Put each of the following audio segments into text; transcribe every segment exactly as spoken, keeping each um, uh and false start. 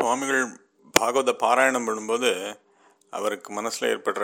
சுவாமிகள் பாகவத பாராயணம் பண்ணும்போது அவருக்கு மனசில் ஏற்படுற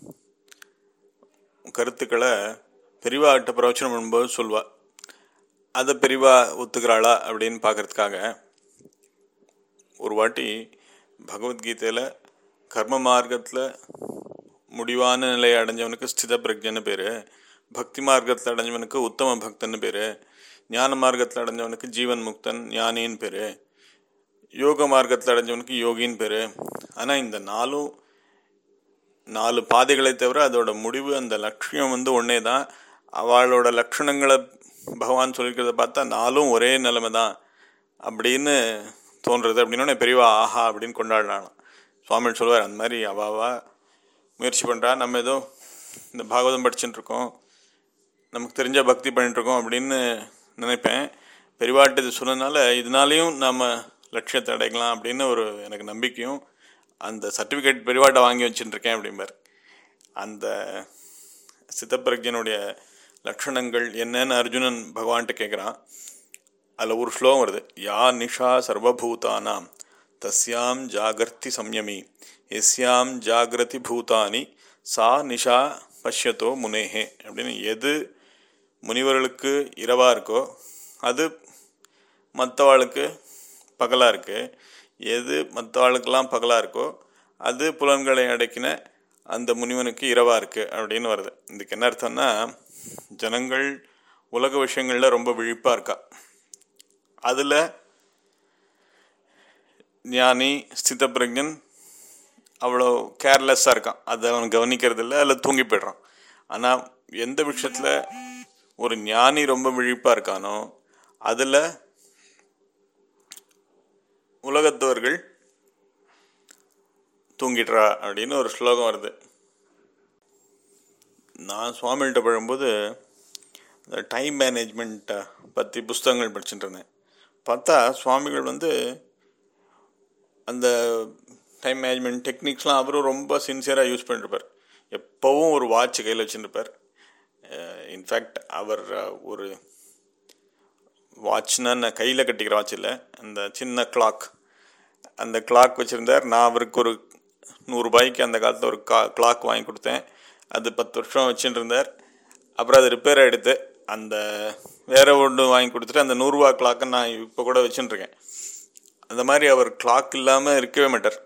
கருத்துக்களை பெரிவாகிட்ட பிரவச்சனம் பண்ணும்போது சொல்வா. அதை பெரிவா ஒத்துக்கிறாளா அப்படின்னு பார்க்கறதுக்காக ஒரு வாட்டி பகவத்கீதையில் கர்ம மார்க்கத்தில் முடிவான நிலையை அடைஞ்சவனுக்கு ஸ்தித பிரஜன்னு பேர், பக்தி மார்க்கத்தில் அடைஞ்சவனுக்கு உத்தம பக்தன்னு பேர், ஞான மார்க்கத்தில் அடைஞ்சவனுக்கு ஜீவன் முக்தன் ஞானின்னு பேர், யோக மார்க்கத்தில் அடைஞ்சவனுக்கு யோகின்னு பேர். ஆனால் இந்த நாலும் நாலு பாதைகளை தவிர அதோட முடிவு அந்த லட்சியம் வந்து ஒன்றே தான். அவளோட லட்சணங்களை பகவான் சொல்லிக்கிறத பார்த்தா நாலும் ஒரே நிலைமை தான் அப்படின்னு தோன்றுறது. அப்படின்னா பெரியவா ஆஹா அப்படின்னு கொண்டாடலாம். சுவாமி சொல்லுவார், அந்த மாதிரி அவாவா முயற்சி பண்ணுறா, நம்ம ஏதோ இந்த பாகவதம் படிச்சுட்டு இருக்கோம், நமக்கு தெரிஞ்ச பக்தி பண்ணிட்டுருக்கோம் அப்படின்னு நினைப்பேன். பெரியவாட்டு இது சொன்னதுனால இதனாலையும் நம்ம லட்சியத்தை அடைக்கலாம் அப்படின்னு ஒரு எனக்கு நம்பிக்கையும், அந்த சர்டிஃபிகேட் பெரியவாட்டை வாங்கி வச்சுட்டுருக்கேன் அப்படிம்பார். அந்த சித்தப்பிரஜனுடைய லட்சணங்கள் என்னன்னு அர்ஜுனன் பகவான்கிட்ட கேட்குறான். அதில் ஒரு ஸ்லோகம் வருது, யா நிஷா சர்வபூதானாம் தஸ்யாம் ஜாகர்த்தி சம்யமி எஸ்யாம் ஜாகிரதி பூதானி சா நிஷா பஷ்யத்தோ முனேஹே அப்படின்னு. எது முனிவர்களுக்கு இரவாக இருக்கோ அது மற்றவாளுக்கு பகலாக இருக்குது, எது மற்றவாளுக்கெல்லாம் பகலாக இருக்கோ அது புலன்களை அடக்கின அந்த முனிவனுக்கு இரவாக இருக்குது அப்படின்னு வருது. இதுக்கு என்ன அர்த்தம்னா, ஜனங்கள் உலக விஷயங்களில் ரொம்ப விழிப்பாக இருக்கா, அதில் ஞானி ஸ்தித பிரஜன் அவ்வளோ கேர்லெஸ்ஸாக இருக்கான், அதை அவன் கவனிக்கிறது இல்லை, அதில் தூங்கி போய்ட்றான். ஆனால் எந்த விஷயத்தில் ஒரு ஞானி ரொம்ப விழிப்பாக இருக்கானோ அதில் உலகத்தவர்கள் தூங்கிடுறா அப்படின்னு ஒரு ஸ்லோகம் வருது. நான் சுவாமிகிட்ட பழும்போது இந்த டைம் மேனேஜ்மெண்ட்டை பற்றி புஸ்தகங்கள் படிச்சுட்டு இருந்தேன். பார்த்தா சுவாமிகள் வந்து அந்த டைம் மேனேஜ்மெண்ட் டெக்னிக்ஸ்லாம் அவரும் ரொம்ப சின்சியராக யூஸ் பண்ணிருப்பார். எப்போவும் ஒரு வாட்ச் கையில் வச்சுருப்பார். இன்ஃபேக்ட் அவர் ஒரு வாட்ச்னா கையில் கட்டிக்கிற வாட்ச் இல்லை, அந்த சின்ன கிளாக், அந்த கிளாக் வச்சுருந்தார். நான் அவருக்கு ஒரு நூறுரூபாய்க்கு அந்த காலத்தில் ஒரு கா கிளாக் வாங்கி கொடுத்தேன். அது பத்து வருஷம் வச்சுட்டு இருந்தார். அப்புறம் அது ரிப்பேர் ஆகிடுது. அந்த வேறு ஒன்று வாங்கி கொடுத்துட்டு அந்த நூறுரூவா கிளாக்கை நான் இப்போ கூட வச்சுட்டுருக்கேன். அந்த மாதிரி அவர் கிளாக் இல்லாமல் இருக்கவே மாட்டார்.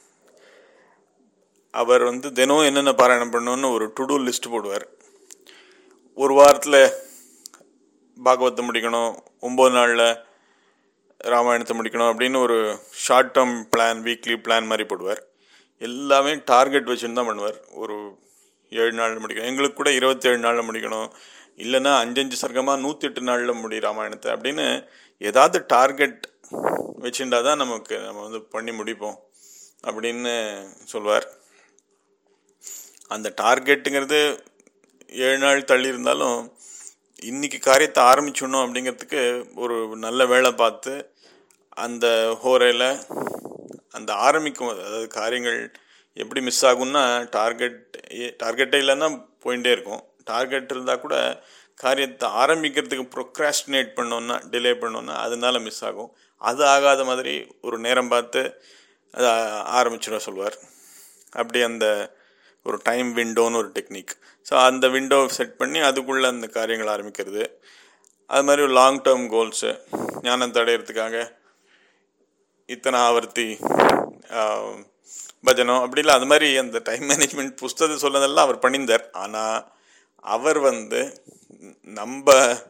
அவர் வந்து தினம் என்னென்ன பாராயணம் பண்ணணுன்னு ஒரு டு டூ லிஸ்ட் போடுவார். ஒரு வாரத்தில் பாகவத்தை முடிக்கணும், ஒம்பது நாளில் ராமாயணத்தை முடிக்கணும் அப்படின்னு ஒரு short term plan, weekly plan மாதிரி போடுவார். எல்லாமே டார்கெட் வச்சுன்னு தான் பண்ணுவார். ஒரு ஏழு நாளில் முடிக்கணும், எங்களுக்கு கூட இருபத்தேழு நாளில் முடிக்கணும், இல்லைன்னா அஞ்சஞ்சு சர்க்கமாக நூற்றி எட்டு நாளில் முடி ராமாயணத்தை அப்படின்னு ஏதாவது டார்கெட் வச்சுட்டா தான் நமக்கு நம்ம வந்து பண்ணி முடிப்போம் அப்படின்னு சொல்வார். அந்த டார்கெட்டுங்கிறது ஏழு நாள் தள்ளி இருந்தாலும் இன்றைக்கி காரியத்தை ஆரம்பிச்சிடணும் அப்படிங்கிறதுக்கு ஒரு நல்ல வேலை பார்த்து அந்த ஹோரையில் அந்த ஆரம்பிக்கும் போது, அதாவது காரியங்கள் எப்படி மிஸ் ஆகும்னா, டார்கெட் டார்கெட்டே இல்லைன்னா போயிட்டே இருக்கும். டார்கெட் இருந்தால் கூட காரியத்தை ஆரம்பிக்கிறதுக்கு ப்ரொக்ராஸ்டினேட் பண்ணோன்னா, டிலே பண்ணோன்னா அதனால மிஸ் ஆகும். அது ஆகாத மாதிரி ஒரு நேரம் பார்த்து அதை ஆரம்பிச்சிட சொல்லுவார். அப்படி அந்த ஒரு டைம் விண்டோன்னு ஒரு டெக்னிக். ஸோ அந்த விண்டோவை செட் பண்ணி அதுக்குள்ளே அந்த காரியங்கள் ஆரம்பிக்கிறது. அது மாதிரி ஒரு லாங் டேர்ம் கோல்ஸு, ஞானத்தை அடையிறதுக்காக இத்தனை ஆவர்த்தி பஜனம் அப்படி இல்லை. அது மாதிரி அந்த டைம் மேனேஜ்மெண்ட் புஸ்தகத்தை சொன்னதெல்லாம் அவர் பண்ணியிருந்தார். ஆனால் அவர் வந்து நம்ம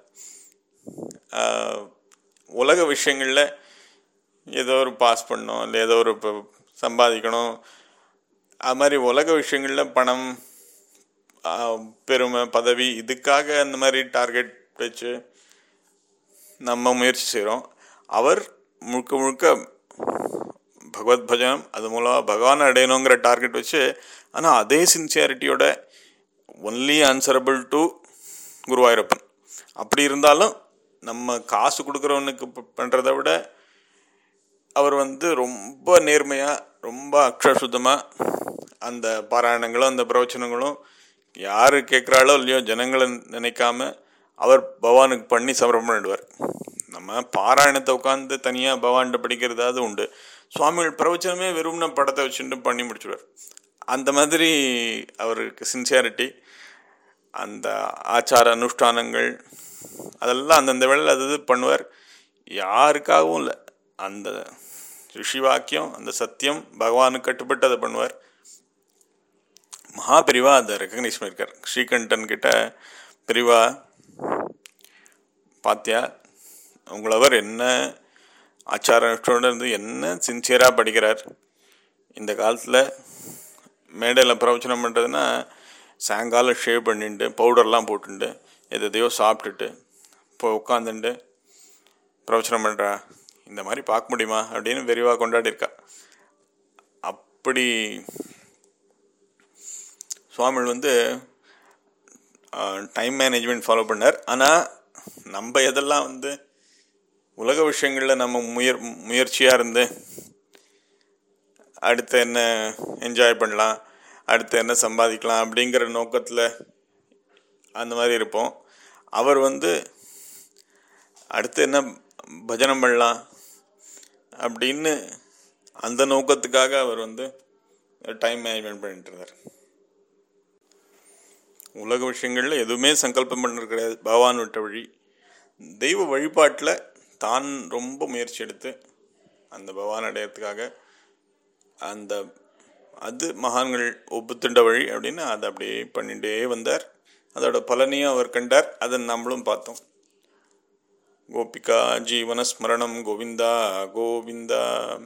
உலக விஷயங்களில் ஏதோ ஒரு பாஸ் பண்ணணும், இல்லை ஏதோ ஒரு இப்போ சம்பாதிக்கணும், அது மாதிரி உலக விஷயங்களில் பணம், பெருமை, பதவி, இதுக்காக அந்த மாதிரி டார்கெட் வச்சு நம்ம முயற்சி செய்கிறோம். அவர் முழுக்க முழுக்க பகவத் பஜனம், அது மூலமாக பகவானை அடையணுங்கிற டார்கெட் வச்சு, ஆனால் அதே சின்சியாரிட்டியோட ஒன்லி ஆன்சரபிள் டு குருவாயூரப்பன். அப்படி இருந்தாலும் நம்ம காசு கொடுக்குறவனுக்கு பண்ணுறதை விட அவர் வந்து ரொம்ப நேர்மையாக, ரொம்ப அக்ஷரசுத்தமாக அந்த பாராயணங்களும் அந்த பிரவச்சனங்களும் யார் கேட்குறாளோ இல்லையோ ஜனங்களை நினைக்காம அவர் பகவானுக்கு பண்ணி சமர்ப்பணம் பண்ணிடுவார். நம்ம நம்ம பாராயணத்தை உட்காந்து தனியாக பகவான்கிட்ட படிக்கிறதாவது உண்டு. சுவாமிகள் பிரவச்சனமே வெறும்ன படத்தை வச்சுட்டு பண்ணி முடிச்சுடுவார். அந்த மாதிரி அவருக்கு சின்சியாரிட்டி, அந்த ஆச்சார அனுஷ்டானங்கள் அதெல்லாம் அந்தந்த வேளையில் அது இது பண்ணுவார். யாருக்காகவும் இல்லை, அந்த ரிஷி வாக்கியம், அந்த சத்தியம் பகவானுக்கு கட்டுப்பட்டு அதை பண்ணுவார். மகா பெரிவா அதை ரெக்கக்னைஸ் பண்ணியிருக்கார். ஸ்ரீகண்டன் கிட்ட, பெரிவா பாத்தியா உங்களவர் என்ன ஆச்சார அனுஷ்டானம் இருந்து என்ன சின்சியராக படிக்கிறார். இந்த காலத்தில் மேடையில் பிரவச்சனம் பண்ணுறதுன்னா சாயங்காலம் ஷேவ் பண்ணிட்டு பவுடர்லாம் போட்டுட்டு எதையோ சாப்பிட்டுட்டு இப்போ உட்காந்துட்டு பிரவச்சனம் பண்ணுறா, இந்த மாதிரி பார்க்க முடியுமா அப்படின்னு விரிவாக கொண்டாடியிருக்கா. அப்படி சுவாமிகள் வந்து டைம் மேனேஜ்மெண்ட் ஃபாலோ பண்ணார். ஆனால் நம்ம எதெல்லாம் வந்து உலக விஷயங்களில் நம்ம முயற் முயற்சியாக இருந்து அடுத்து என்ன என்ஜாய் பண்ணலாம், அடுத்து என்ன சம்பாதிக்கலாம் அப்படிங்கிற நோக்கத்தில் அந்த மாதிரி இருப்போம். அவர் வந்து அடுத்து என்ன பஜனம் பண்ணலாம் அப்படின்னு அந்த நோக்கத்துக்காக அவர் வந்து டைம் மேனேஜ்மெண்ட் பண்ணிட்டு இருந்தார். உலக விஷயங்களில் எதுவுமே சங்கல்பம் பண்ணுறது கிடையாது. பகவான் விட்ட வழி, தெய்வ வழிபாட்டில் தான் ரொம்ப முயற்சி எடுத்து அந்த பகவான் அடையிறதுக்காக அந்த அது மகான்கள் ஒப்புத்துண்ட வழி அப்படின்னு அதை அப்படியே பண்ணிகிட்டே வந்தார். அதோட பலனையும் அவர் கண்டார். அதை நம்மளும் பார்த்தோம். கோபிகா ஜீவன ஸ்மரணம் கோவிந்தா கோவிந்தா.